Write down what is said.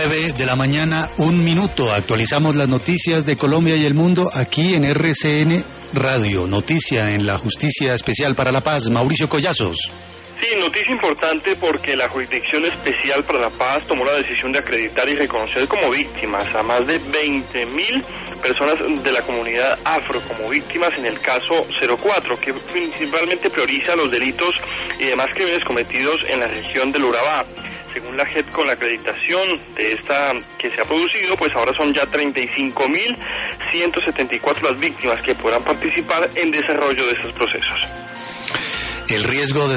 9:01 a.m. Actualizamos las noticias de Colombia y el mundo aquí en RCN Radio. Noticia en la Justicia Especial para la Paz. Mauricio Collazos. Sí, noticia importante porque la Jurisdicción Especial para la Paz tomó la decisión de acreditar y reconocer como víctimas a más de 20.000 personas de la comunidad afro como víctimas en el caso 04, que principalmente prioriza los delitos y demás crímenes cometidos en la región del Urabá. Según la JEP, con la acreditación de esta que se ha producido, pues ahora son ya 35.174 las víctimas que podrán participar en desarrollo de estos procesos. El riesgo de